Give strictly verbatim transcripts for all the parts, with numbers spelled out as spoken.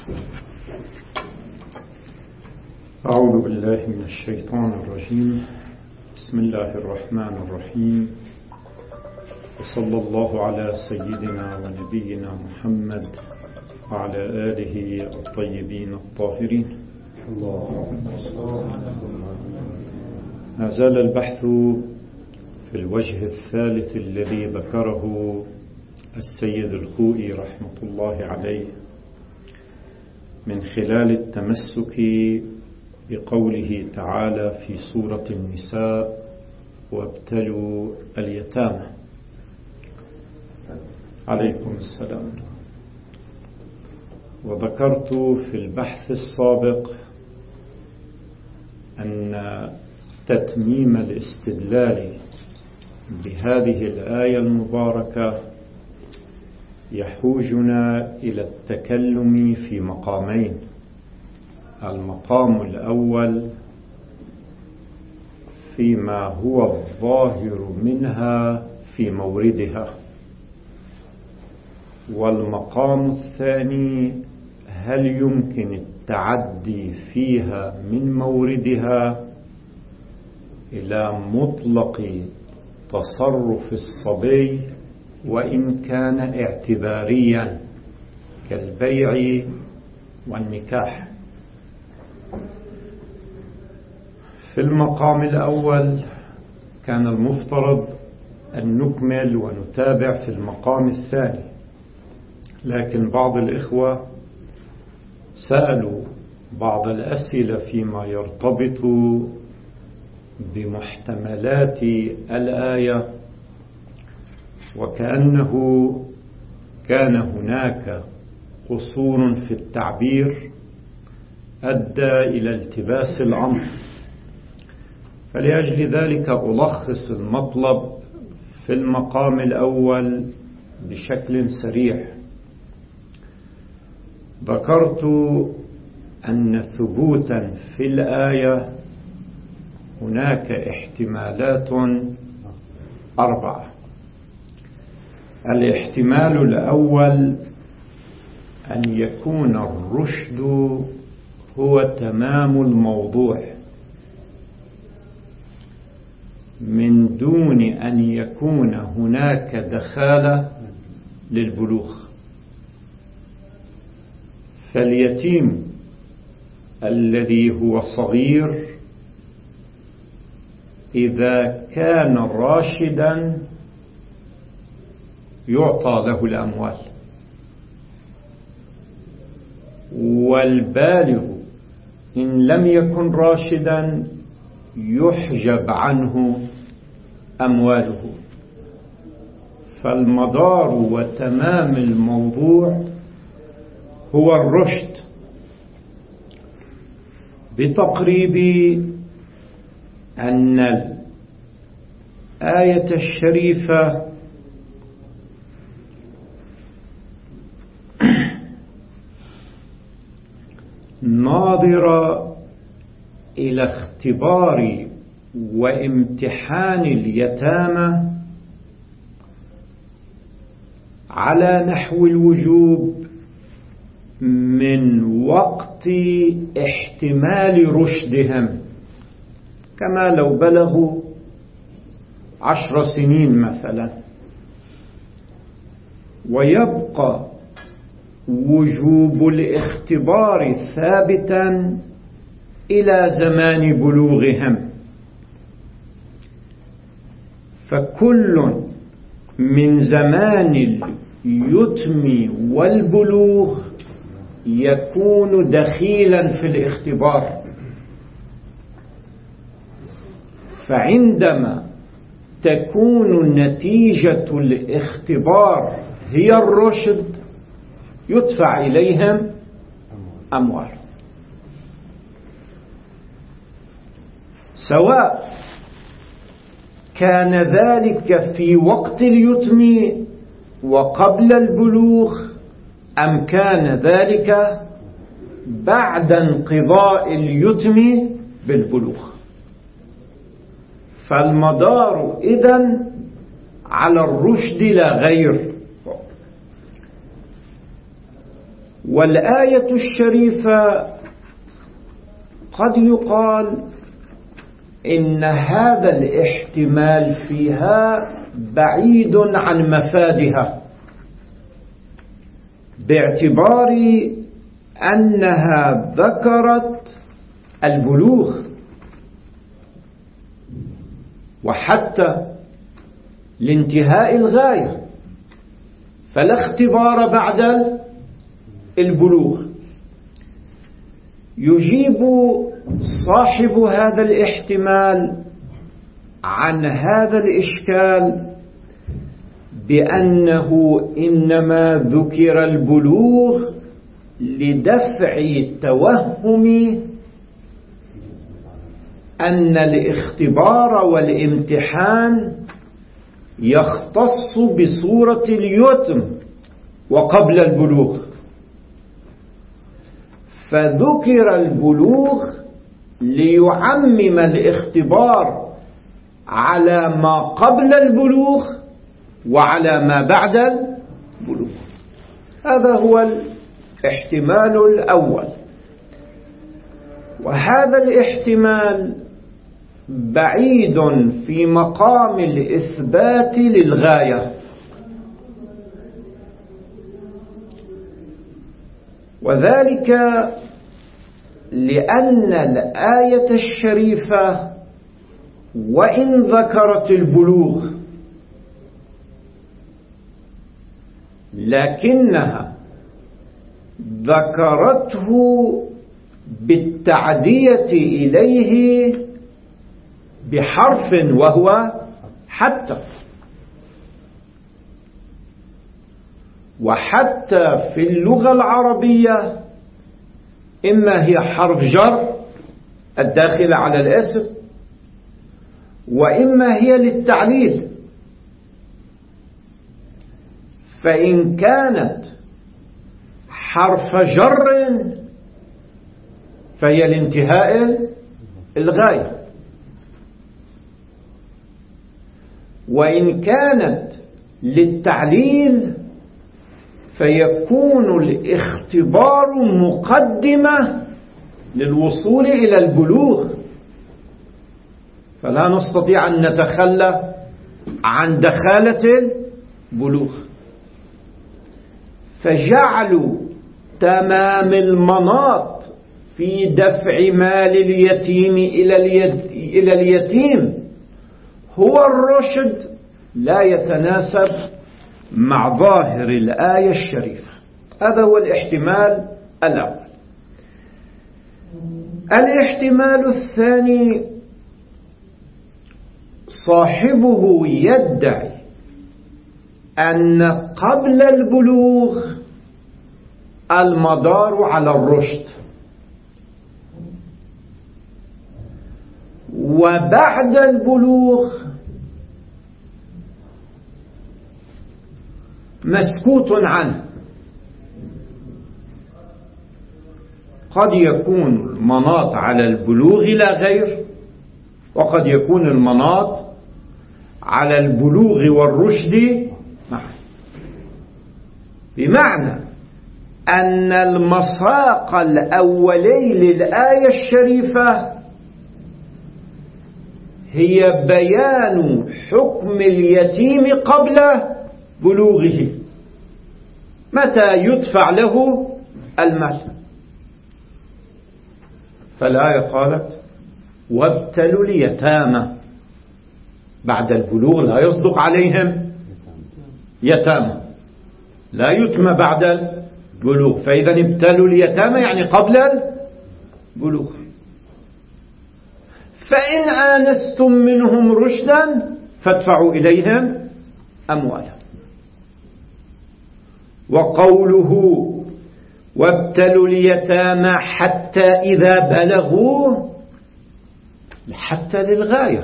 أعوذ بالله من الشيطان الرجيم. بسم الله الرحمن الرحيم، وصلى الله على سيدنا ونبينا محمد وعلى آله الطيبين الطاهرين. ما زال البحث في الوجه الثالث الذي ذكره السيد الخوئي رحمة الله عليه من خلال التمسك بقوله تعالى في سورة النساء: وابتلوا اليتامى. عليكم السلام. وذكرت في البحث السابق أن تتميم الاستدلال بهذه الآية المباركة يحوجنا إلى التكلم في مقامين. المقام الأول فيما هو الظاهر منها في موردها، والمقام الثاني هل يمكن التعدي فيها من موردها إلى مطلق تصرف الصبي وإن كان اعتباريا كالبيع والنكاح. في المقام الأول كان المفترض أن نكمل ونتابع في المقام الثاني، لكن بعض الإخوة سألوا بعض الأسئلة فيما يرتبط بمحتملات الآية، وكأنه كان هناك قصور في التعبير أدى إلى التباس الأمر. فلأجل ذلك ألخص المطلب في المقام الأول بشكل سريع. ذكرت أن ثبوتا في الآية هناك احتمالات أربعة. الاحتمال الأول أن يكون الرشد هو تمام الموضوع من دون أن يكون هناك دخالة للبلوغ. فاليتيم الذي هو صغير إذا كان راشدا يعطى له الأموال، والبالغ إن لم يكن راشدا يحجب عنه أمواله. فالمدار وتمام الموضوع هو الرشد، بتقريب أن الآية الشريفة ناظرة إلى اختبار وامتحان اليتامى على نحو الوجوب من وقت احتمال رشدهم، كما لو بلغوا عشر سنين مثلا، ويبقى وجوب الاختبار ثابتا إلى زمان بلوغهم. فكل من زمان اليتم والبلوغ يكون دخيلا في الاختبار. فعندما تكون نتيجة الاختبار هي الرشد يدفع إليهم أموال، سواء كان ذلك في وقت اليتم وقبل البلوغ أم كان ذلك بعد انقضاء اليتم بالبلوغ. فالمدار إذن على الرشد لا غير. والآية الشريفة قد يقال إن هذا الاحتمال فيها بعيد عن مفادها، باعتبار أنها ذكرت البلوغ، وحتى لانتهاء الغاية، فلا اختبار بعد البلوغ. يجيب صاحب هذا الاحتمال عن هذا الإشكال بأنه إنما ذكر البلوغ لدفع توهم أن الاختبار والامتحان يختص بصورة اليتم وقبل البلوغ، فذكر البلوغ ليعمم الاختبار على ما قبل البلوغ وعلى ما بعد البلوغ. هذا هو الاحتمال الأول، وهذا الاحتمال بعيد في مقام الإثبات للغاية، وذلك لأن الآية الشريفة وإن ذكرت البلوغ لكنها ذكرته بالتعدية إليه بحرف وهو حتى، وحتى في اللغة العربية إما هي حرف جر الداخل على الاسم، وإما هي للتعليل. فإن كانت حرف جر فهي لانتهاء الغاية، وإن كانت للتعليل فيكون الاختبار مقدمة للوصول إلى البلوغ، فلا نستطيع أن نتخلى عن دخالة البلوغ. فجعلوا تمام المناط في دفع مال اليتيم إلى اليتيم هو الرشد لا يتناسب مع ظاهر الآية الشريفة. هذا هو الاحتمال الأول. الاحتمال الثاني صاحبه يدعي أن قبل البلوغ المدار على الرشد، وبعد البلوغ مسكوت عنه. قد يكون المناط على البلوغ لا غير، وقد يكون المناط على البلوغ والرشد معا، بمعنى أن المساق الأولي للآية الشريفة هي بيان حكم اليتيم قبل بلوغه، متى يدفع له المال. فالآية قالت وابتلوا اليتامى، بعد البلوغ لا يصدق عليهم يتامى، لا يتم بعد البلوغ، فإذا ابتلوا اليتامى يعني قبل البلوغ. فإن آنستم منهم رشدا فادفعوا إليهم أموالهم. وقوله وابتلوا اليتامى حتى إذا بلغوا، حتى للغاية،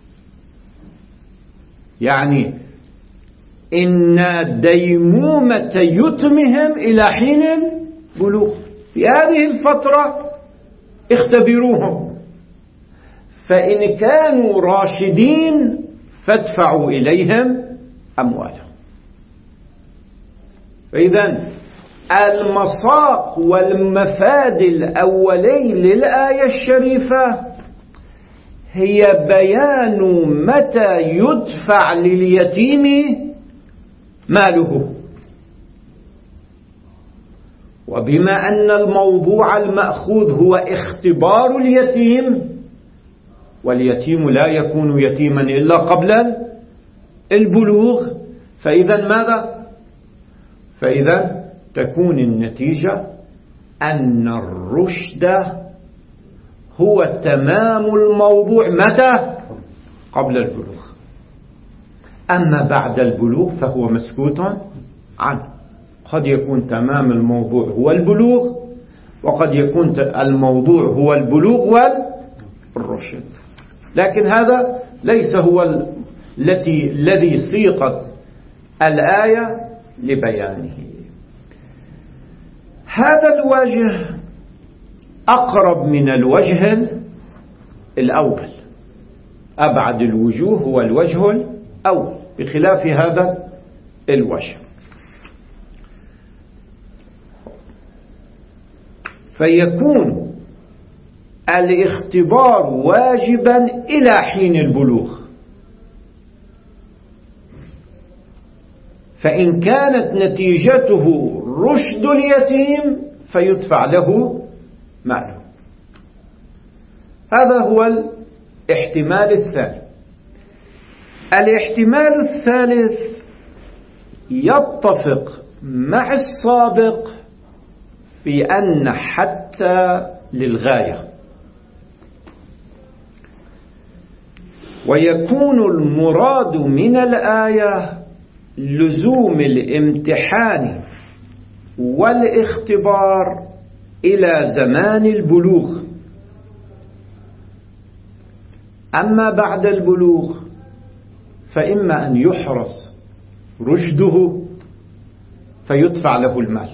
يعني إن ديمومة يتمهم إلى حين البلوغ، في هذه الفترة اختبروهم، فإن كانوا راشدين فادفعوا إليهم أموالهم. فإذن المساق والمفاد الأولي للآية الشريفة هي بيان متى يدفع لليتيم ماله. وبما أن الموضوع المأخوذ هو اختبار اليتيم، واليتيم لا يكون يتيما إلا قبل البلوغ، فإذا ماذا؟ فإذا تكون النتيجة أن الرشد هو تمام الموضوع متى؟ قبل البلوغ. أما بعد البلوغ فهو مسكوت عنه. قد يكون تمام الموضوع هو البلوغ، وقد يكون الموضوع هو البلوغ والرشد، لكن هذا ليس هو التي الذي سيقت الآية لبيانه. هذا الوجه أقرب من الوجه الأول، أبعد الوجوه هو الوجه الأول بخلاف هذا الوجه. فيكون الاختبار واجبا إلى حين البلوغ، فإن كانت نتيجته رشد اليتيم فيدفع له ماله. هذا هو الاحتمال الثاني. الاحتمال الثالث يتفق مع السابق في أن حتى للغاية، ويكون المراد من الآية لزوم الامتحان والاختبار إلى زمان البلوغ. أما بعد البلوغ فإما أن يحرص رشده فيدفع له المال،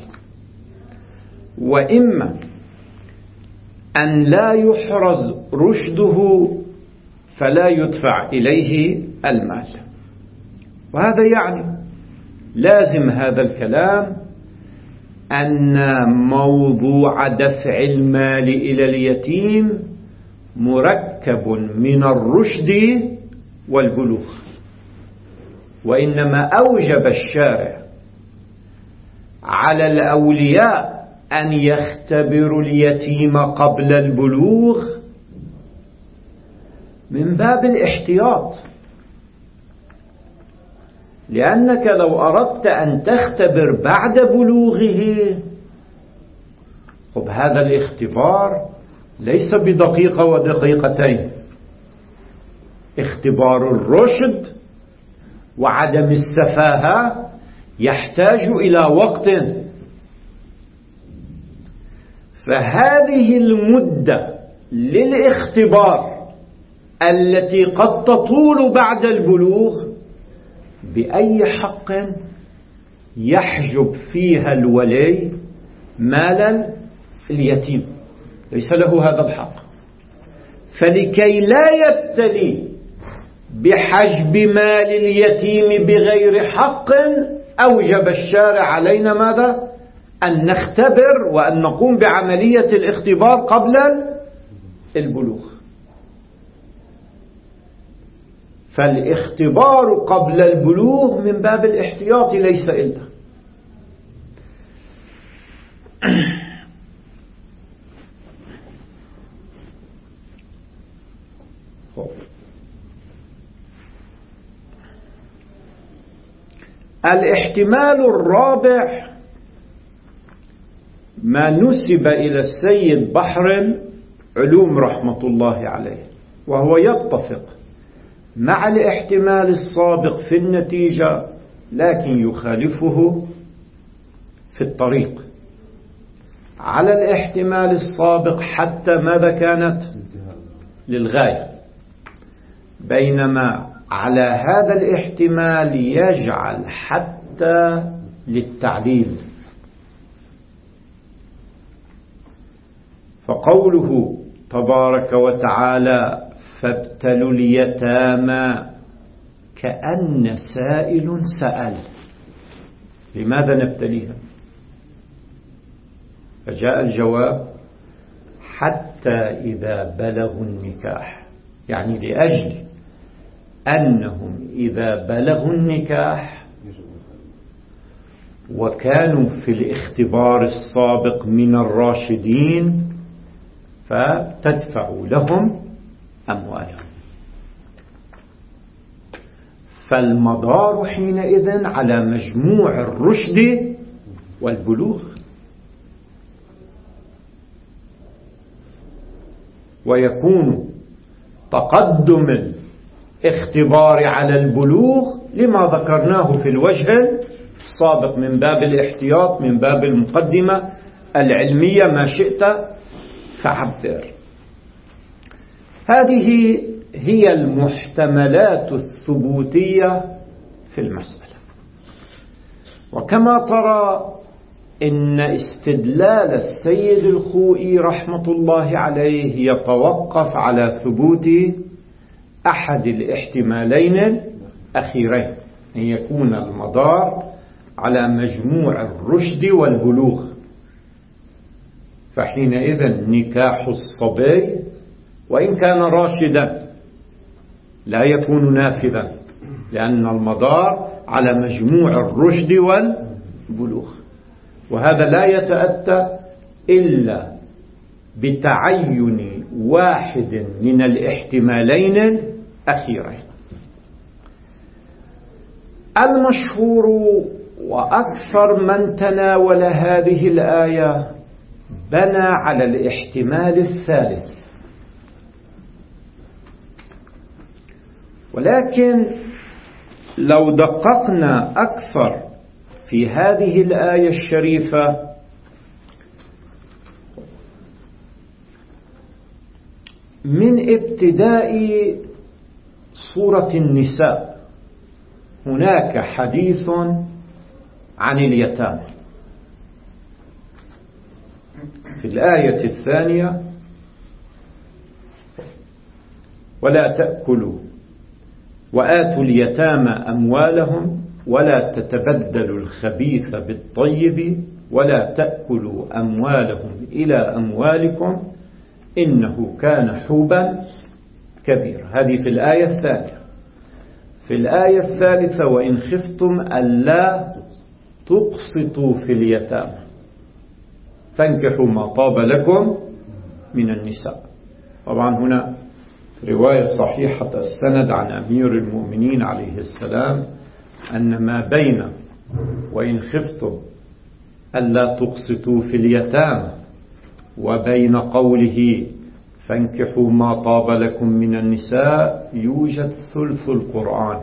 وإما أن لا يحرز رشده فلا يدفع إليه المال. وهذا يعني لازم هذا الكلام أن موضوع دفع المال إلى اليتيم مركب من الرشد والبلوغ، وإنما أوجب الشارع على الأولياء أن يختبروا اليتيم قبل البلوغ من باب الاحتياط، لأنك لو أردت أن تختبر بعد بلوغه، خب هذا الاختبار ليس بدقيقة ودقيقتين. اختبار الرشد وعدم السفاهة يحتاج إلى وقت، فهذه المدة للاختبار التي قد تطول بعد البلوغ بأي حق يحجب فيها الولي مال اليتيم؟ ليس له هذا الحق. فلكي لا يبتلي بحجب مال اليتيم بغير حق أوجب الشارع علينا ماذا؟ أن نختبر وأن نقوم بعملية الاختبار قبل البلوغ. فالاختبار قبل البلوغ من باب الاحتياط ليس إلا. الاحتمال الرابع ما نسب إلى السيد بحر علوم رحمة الله عليه، وهو يتفق مع الاحتمال السابق في النتيجة لكن يخالفه في الطريق. على الاحتمال السابق حتى ماذا كانت؟ للغاية، بينما على هذا الاحتمال يجعل حتى للتعليل. فقوله تبارك وتعالى فابتلوا اليتامى كأن سائل سأل. لماذا نبتليها؟ فجاء الجواب حتى إذا بلغوا النكاح، يعني لأجل أنهم إذا بلغوا النكاح وكانوا في الاختبار السابق من الراشدين فتدفع لهم أموالهم. فالمدار حينئذ على مجموع الرشد والبلوغ، ويكون تقدم الاختبار على البلوغ لما ذكرناه في الوجه السابق من باب الاحتياط، من باب المقدمة العلمية، ما شئت فعبر. هذه هي المحتملات الثبوتية في المسألة. وكما ترى إن استدلال السيد الخوئي رحمة الله عليه يتوقف على ثبوت أحد الاحتمالين الأخيرين، أن يكون المدار على مجموع الرشد والبلوغ، فحينئذ نكاح الصبي وإن كان راشدا لا يكون نافذا، لأن المدار على مجموع الرشد والبلوغ. وهذا لا يتأتى إلا بتعين واحد من الاحتمالين الأخيرين. المشهور وأكثر من تناول هذه الآية بنى على الاحتمال الثالث، ولكن لو دققنا أكثر في هذه الآية الشريفة من ابتداء سورة النساء هناك حديث عن اليتامى. في الآية الثانية: ولا تأكلوا وآتوا اليتامى أموالهم ولا تتبدلوا الخبيث بالطيب ولا تأكلوا أموالهم إلى أموالكم إنه كان حوبا كبيرا. هذه في الآية الثانية. في الآية الثالثة: وإن خفتم ألا تقسطوا في اليتامى فانكحوا ما طاب لكم من النساء. طبعا هنا رواية صحيحة السند عن أمير المؤمنين عليه السلام أن ما بين وإن خفتم ألا تقسطوا في اليتامى وبين قوله فانكحوا ما طاب لكم من النساء يوجد ثلث القرآن.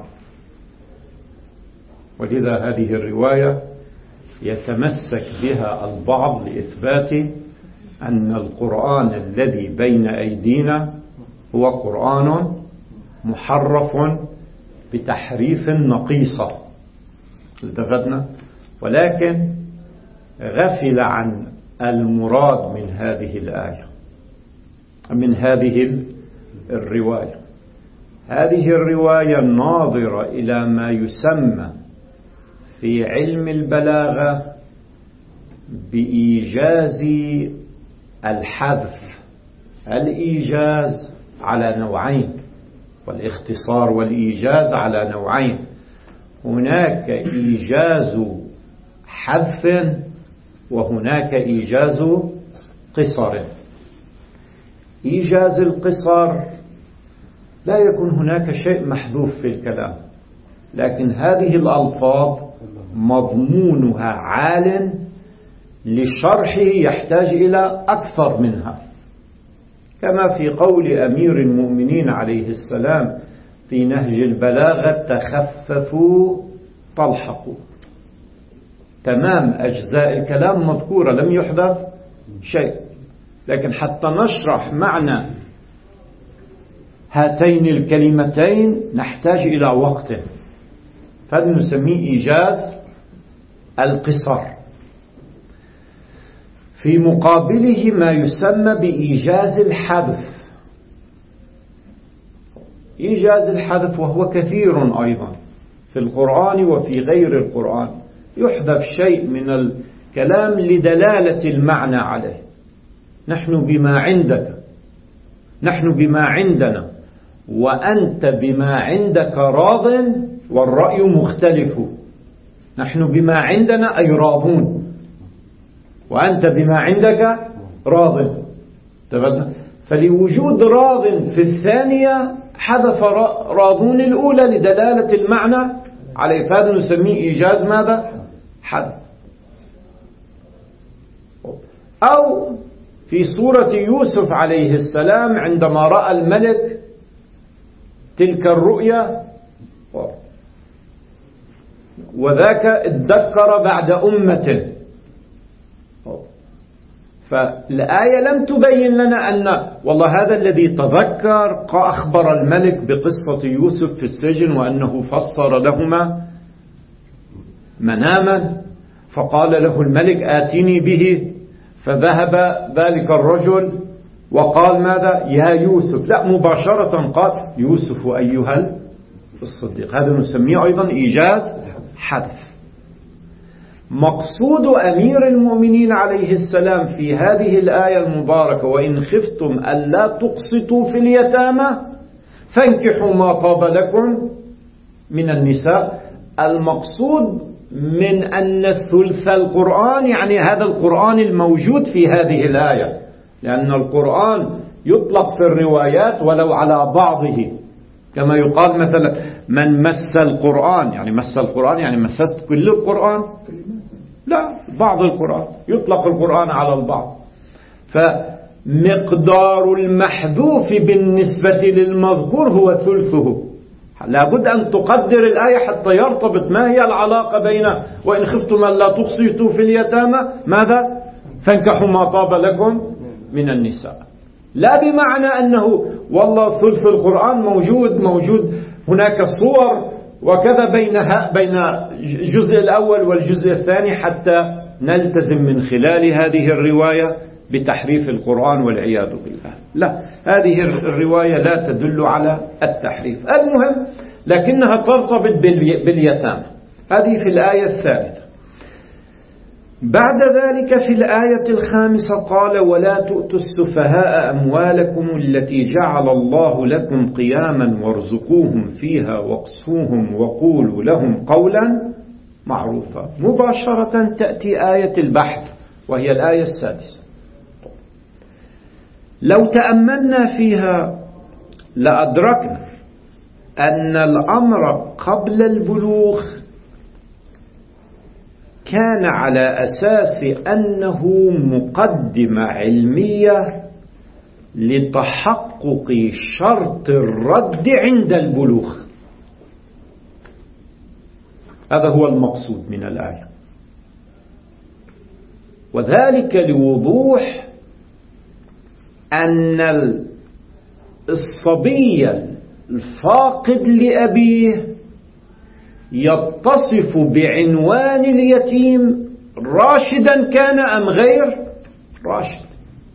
ولذا هذه الرواية يتمسك بها البعض لإثبات أن القرآن الذي بين أيدينا هو قرآن محرف بتحريف نقيصة، التفتنا، ولكن غفل عن المراد من هذه الآية، من هذه الرواية. هذه الرواية ناظرة إلى ما يسمى في علم البلاغة بإيجاز الحذف. الإيجاز على نوعين، والاختصار والإيجاز على نوعين. هناك إيجاز حذف وهناك إيجاز قصر. إيجاز القصر لا يكون هناك شيء محذوف في الكلام، لكن هذه الألفاظ مضمونها عال لشرحه يحتاج إلى أكثر منها، كما في قول أمير المؤمنين عليه السلام في نهج البلاغة: تخففوا تلحقوا. تمام أجزاء الكلام مذكورة لم يحدث شيء، لكن حتى نشرح معنى هاتين الكلمتين نحتاج إلى وقت، فنسميه إيجاز القصر. في مقابله ما يسمى بإيجاز الحذف. إيجاز الحذف وهو كثير أيضا في القرآن وفي غير القرآن. يحذف شيء من كلام لدلالة المعنى عليه. نحن بما عندك، نحن بما عندنا، وأنت بما عندك راض والرأي مختلف. نحن بما عندنا أي راضون، وأنت بما عندك راض. فلوجود راض في الثانية حذف راضون الأولى لدلالة المعنى عليه، فهذا نسميه إيجاز ماذا؟ حذف. أو في سورة يوسف عليه السلام عندما رأى الملك تلك الرؤيا وذاك ادكر بعد أمة، فالآية لم تبين لنا أن والله هذا الذي تذكر أخبر الملك بقصة يوسف في السجن وأنه فسر لهما مناما فقال له الملك آتني به، فذهب ذلك الرجل وقال ماذا؟ يا يوسف. لا، مباشرة قال يوسف أيها الصديق. هذا نسميه أيضا إيجاز حذف. مقصود أمير المؤمنين عليه السلام في هذه الآية المباركة وإن خفتم ألا تقسطوا في اليتامى فانكحوا ما طاب لكم من النساء، المقصود من أن ثلث القرآن يعني هذا القرآن الموجود في هذه الآية، لأن القرآن يطلق في الروايات ولو على بعضه، كما يقال مثلا من مس القرآن، يعني مس القرآن يعني مسست كل القرآن؟ لا، بعض القرآن، يطلق القرآن على البعض. فمقدار المحذوف بالنسبة للمذكور هو ثلثه. لابد أن تقدر الآية حتى يرتبط ما هي العلاقة بين وإن خفتم ألا تقسطوا في اليتامى ماذا؟ فانكحوا ما طاب لكم من النساء. لا بمعنى أنه والله ثلث القرآن موجود موجود هناك صور وكذا بينها بين الجزء الأول والجزء الثاني حتى نلتزم من خلال هذه الرواية بتحريف القرآن والعياذ بالله. لا، هذه الرواية لا تدل على التحريف. المهم لكنها ترتبط باليتامى. هذه في الآية الثالثة. بعد ذلك في الآية الخامسة قال ولا تؤتوا السفهاء أموالكم التي جعل الله لكم قياما وارزقوهم فيها واقسوهم وقولوا لهم قولا معروفا. مباشرة تأتي آية البحث وهي الآية السادسة. لو تأملنا فيها لأدركنا أن الأمر قبل البلوغ كان على أساس أنه مقدمة علمية لتحقق شرط الرد عند البلوغ. هذا هو المقصود من الآية، وذلك لوضوح أن الصبي الفاقد لأبيه يتصف بعنوان اليتيم راشدا كان أم غير راشد.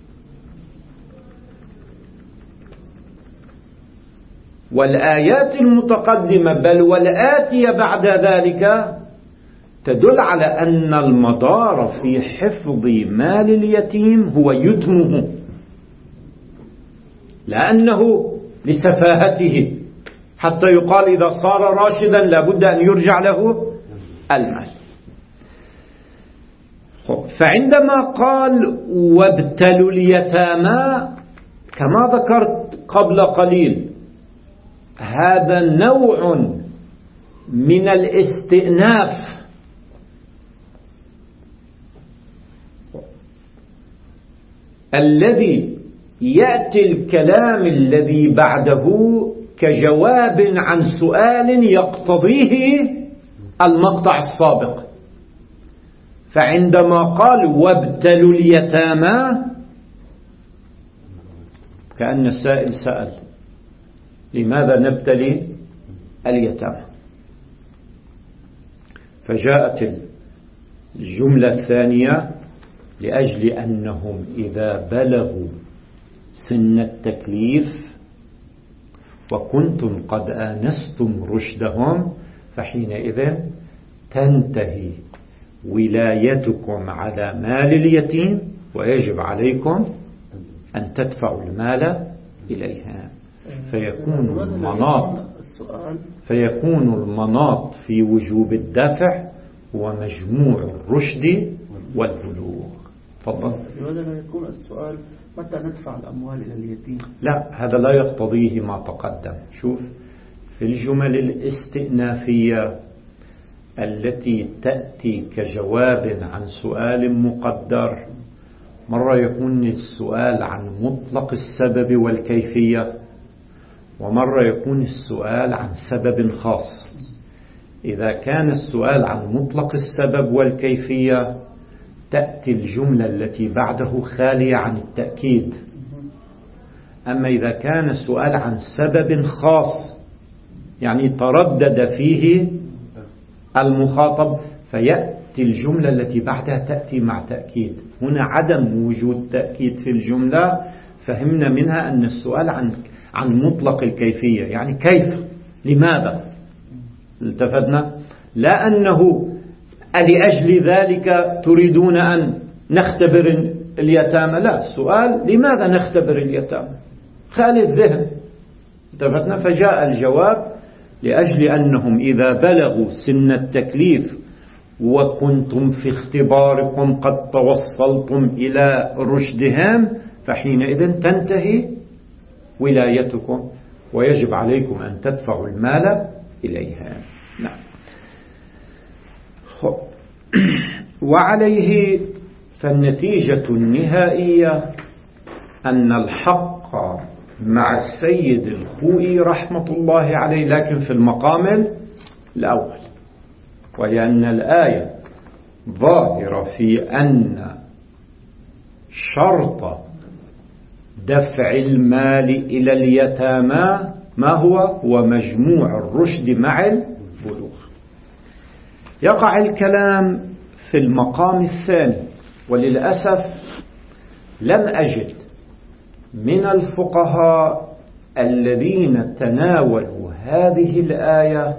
والآيات المتقدمة بل والآتية بعد ذلك تدل على أن المدار في حفظ مال اليتيم هو يتمه، لأنه لسفاهته حتى يقال إذا صار راشدا لابد أن يرجع له المال. فعندما قال وابتلوا اليتامى كما ذكرت قبل قليل هذا نوع من الاستئناف الذي يأتي الكلام الذي بعده كجواب عن سؤال يقتضيه المقطع السابق. فعندما قال وابتلوا اليتامى كأن السائل سأل لماذا نبتلي اليتامى؟ فجاءت الجملة الثانية لأجل أنهم إذا بلغوا سن التكليف وكنتم قد آنستم رشدهم فحينئذ تنتهي ولايتكم على مال اليتيم ويجب عليكم أن تدفعوا المال إليها. فيكون المناط فيكون المناط في وجوب الدفع هو مجموع الرشد والبلوغ. تفضل. لماذا لا يكون السؤال متى ندفع الأموال إلى اليتيم؟ لا، هذا لا يقتضيه ما تقدم. شوف، في الجمل الاستئنافية التي تأتي كجواب عن سؤال مقدر، مرة يكون السؤال عن مطلق السبب والكيفية، ومرة يكون السؤال عن سبب خاص. إذا كان السؤال عن مطلق السبب والكيفية تأتي الجملة التي بعده خالية عن التأكيد. أما إذا كان السؤال عن سبب خاص يعني تردد فيه المخاطب فيأتي الجملة التي بعدها تأتي مع تأكيد. هنا عدم وجود تأكيد في الجملة فهمنا منها أن السؤال عن عن مطلق الكيفية، يعني كيف، لماذا، التفتنا، لا أنه لأجل ذلك تريدون أن نختبر اليتامى، لا، السؤال لماذا نختبر اليتامى، خالي الذهن، التفتنا. فجاء الجواب لأجل أنهم إذا بلغوا سن التكليف وكنتم في اختباركم قد توصلتم إلى رشدهم فحينئذ تنتهي ولايتكم ويجب عليكم أن تدفعوا المال إليها. نعم. وعليه فالنتيجة النهائية أن الحق مع السيد الخوئي رحمة الله عليه، لكن في المقام الأول، وهي أن الآية ظاهرة في أن شرط دفع المال إلى اليتامى ما هو؟ هو مجموع الرشد مع البلوغ. يقع الكلام في المقام الثاني، وللأسف لم أجد من الفقهاء الذين تناولوا هذه الآية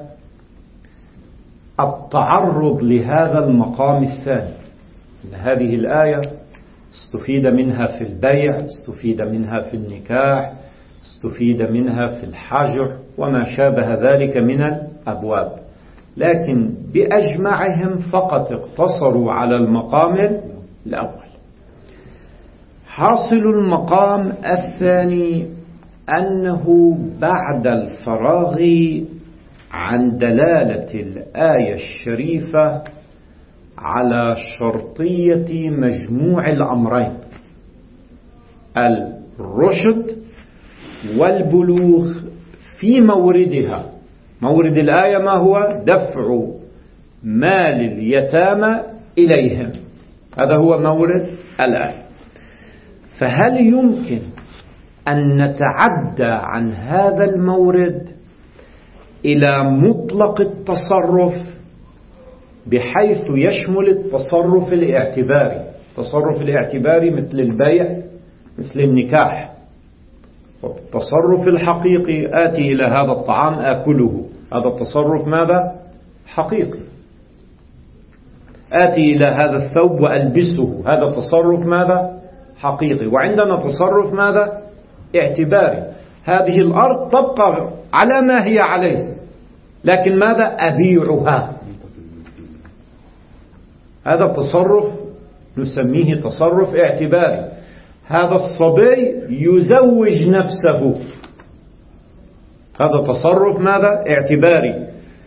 التعرض لهذا المقام الثاني. هذه الآية استفيد منها في البيع، استفيد منها في النكاح، استفيد منها في الحجر وما شابه ذلك من الأبواب، لكن بأجمعهم فقط اقتصروا على المقام الأول. حاصل المقام الثاني أنه بعد الفراغ عن دلالة الآية الشريفة على شرطية مجموع الأمرين الرشد والبلوغ في موردها. مورد الآية ما هو؟ دفع مال اليتامى إليهم، هذا هو مورد الآية. فهل يمكن أن نتعدى عن هذا المورد إلى مطلق التصرف بحيث يشمل التصرف الاعتباري؟ التصرف الاعتباري مثل البيع، مثل النكاح. التصرف الحقيقي آتي إلى هذا الطعام آكله، هذا التصرف ماذا؟ حقيقي. آتي إلى هذا الثوب وألبسه، هذا تصرف ماذا؟ حقيقي. وعندنا تصرف ماذا؟ اعتباري. هذه الأرض تبقى على ما هي عليه، لكن ماذا؟ أبيعها. هذا التصرف نسميه تصرف اعتباري. هذا الصبي يزوج نفسه، هذا تصرف ماذا؟ اعتباري.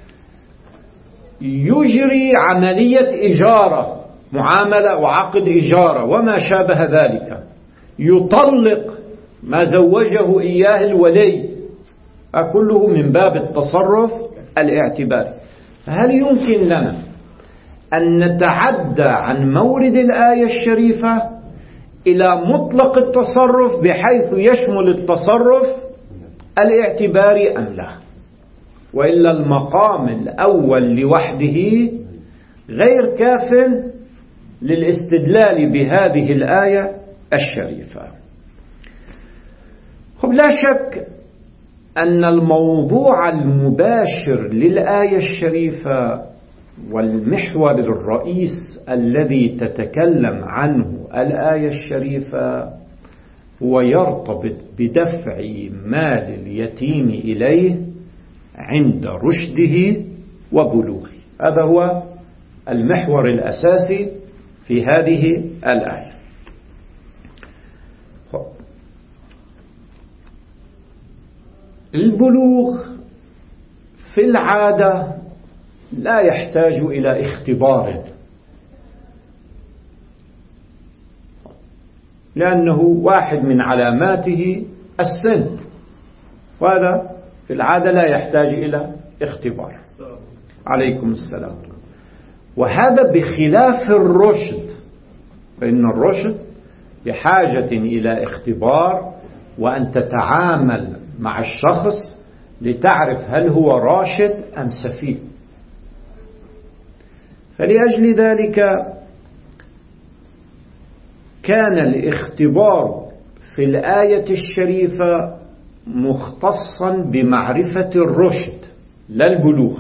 يجري عملية إجارة، معاملة وعقد إجارة وما شابه ذلك، يطلق ما زوجه إياه الولي، كله من باب التصرف الاعتباري. هل يمكن لنا أن نتعدى عن مورد الآية الشريفة إلى مطلق التصرف بحيث يشمل التصرف الاعتباري أم لا؟ وإلا المقام الأول لوحده غير كاف للاستدلال بهذه الآية الشريفة. خب، لا شك أن الموضوع المباشر للآية الشريفة والمحور الرئيس الذي تتكلم عنه الآية الشريفة هو يرتبط بدفع مال اليتيم إليه عند رشده وبلوغه. هذا هو المحور الأساسي في هذه الآية. البلوغ في العادة لا يحتاج إلى اختبار، لأنه واحد من علاماته السن، وهذا في العادة لا يحتاج إلى اختبار. عليكم السلام. وهذا بخلاف الرشد، فإن الرشد بحاجة إلى اختبار وأن تتعامل مع الشخص لتعرف هل هو راشد أم سفيه. فلأجل ذلك كان الاختبار في الآية الشريفة مختصا بمعرفة الرشد لا البلوغ.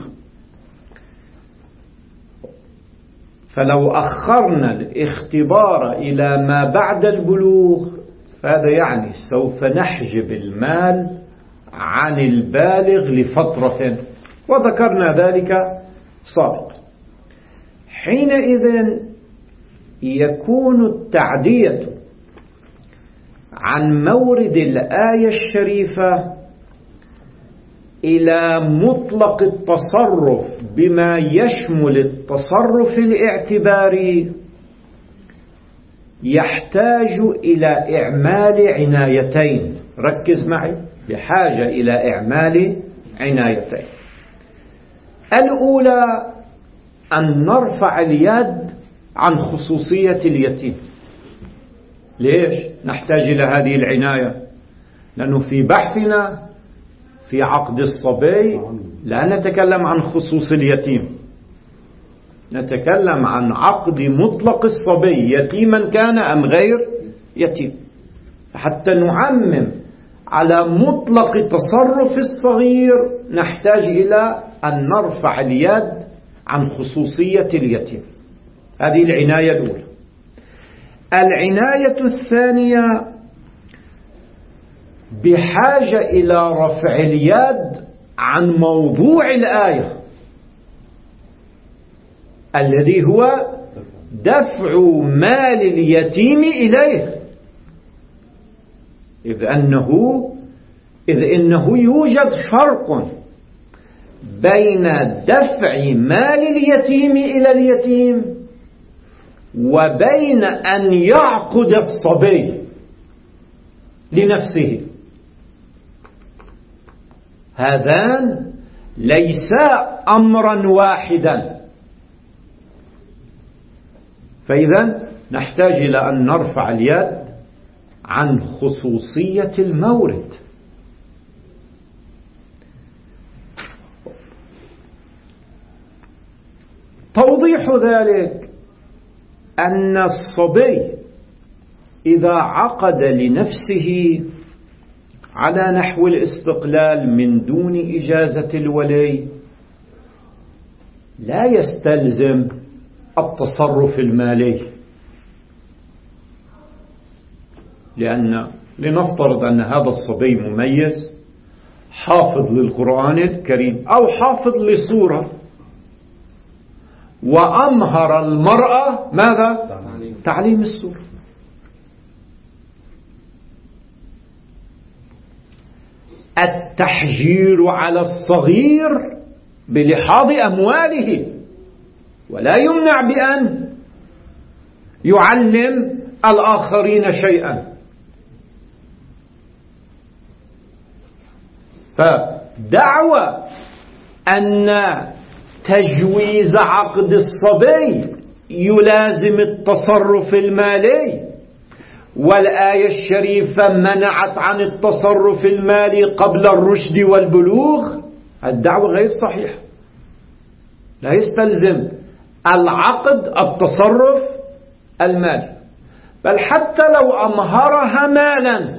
فلو أخرنا الاختبار إلى ما بعد البلوغ فهذا يعني سوف نحجب المال عن البالغ لفترة، وذكرنا ذلك سابقا. حينئذ يكون التعدية عن مورد الآية الشريفة إلى مطلق التصرف بما يشمل التصرف الاعتباري يحتاج إلى إعمال عنايتين. ركز معي، بحاجة إلى إعمال عنايتين. الأولى أن نرفع اليد عن خصوصية اليتيم. ليش نحتاج إلى هذه العناية؟ لأنه في بحثنا في عقد الصبي لا نتكلم عن خصوص اليتيم، نتكلم عن عقد مطلق الصبي يتيما كان أم غير يتيم، حتى نعمم على مطلق تصرف الصغير نحتاج إلى أن نرفع اليد عن خصوصية اليتيم. هذه العناية الأولى. العناية الثانية بحاجة إلى رفع اليد عن موضوع الآية الذي هو دفع مال اليتيم إليه، إذ أنه إذ إنه يوجد فرق بين دفع مال اليتيم إلى اليتيم وبين أن يعقد الصبي لنفسه. هذان ليسا أمرا واحدا. فإذا نحتاج إلى أن نرفع اليد عن خصوصية المورد. توضيح ذلك أن الصبي إذا عقد لنفسه على نحو الاستقلال من دون إجازة الولي لا يستلزم التصرف المالي، لأن لنفترض أن هذا الصبي مميز حافظ للقرآن الكريم أو حافظ لسورة، وأمهر المرأة ماذا؟ تعليم السورة. التحجير على الصغير بلحاظ أمواله، ولا يمنع بأن يعلم الآخرين شيئا. فدعوى أن تجويز عقد الصبي يلازم التصرف المالي، والآية الشريفة منعت عن التصرف المالي قبل الرشد والبلوغ، الدعوة غير صحيحة. لا يستلزم العقد التصرف المالي، بل حتى لو أمهرها مالا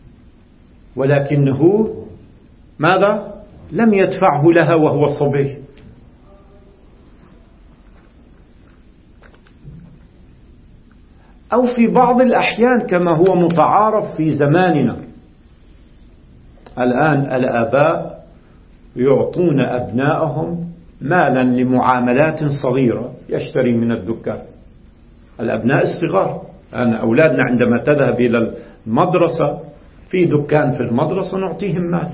ولكنه ماذا؟ لم يدفعه لها وهو صبي، أو في بعض الأحيان كما هو متعارف في زماننا الآن الآباء يعطون أبنائهم مالا لمعاملات صغيرة يشتري من الدكان. الأبناء الصغار أنا أولادنا عندما تذهب إلى المدرسة في دكان في المدرسة نعطيهم مال.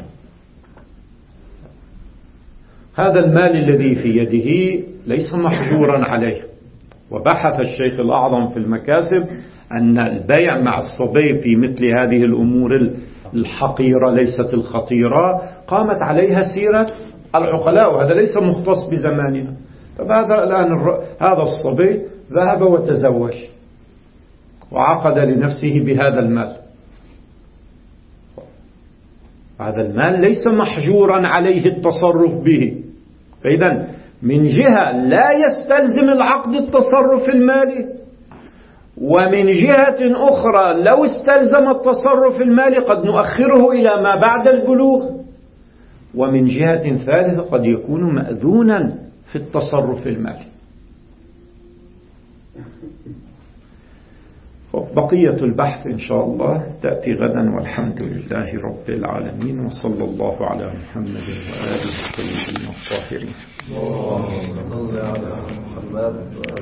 هذا المال الذي في يده ليس محجورا عليه. وبحث الشيخ الأعظم في المكاسب أن البيع مع الصبي في مثل هذه الأمور الحقيرة ليست الخطيرة قامت عليها سيرة العقلاء، وهذا ليس مختص بزماننا. طب هذا الآن هذا الصبي ذهب وتزوج وعقد لنفسه بهذا المال. هذا المال ليس محجورا عليه التصرف به. فإذا من جهة لا يستلزم العقد التصرف المالي، ومن جهة أخرى لو استلزم التصرف المالي قد نؤخره إلى ما بعد البلوغ، ومن جهة ثالثة قد يكون مأذونا في التصرف المالي. بقية البحث إن شاء الله تأتي غدا، والحمد لله رب العالمين، وصلى الله على محمد وآله الطيبين الطاهرين.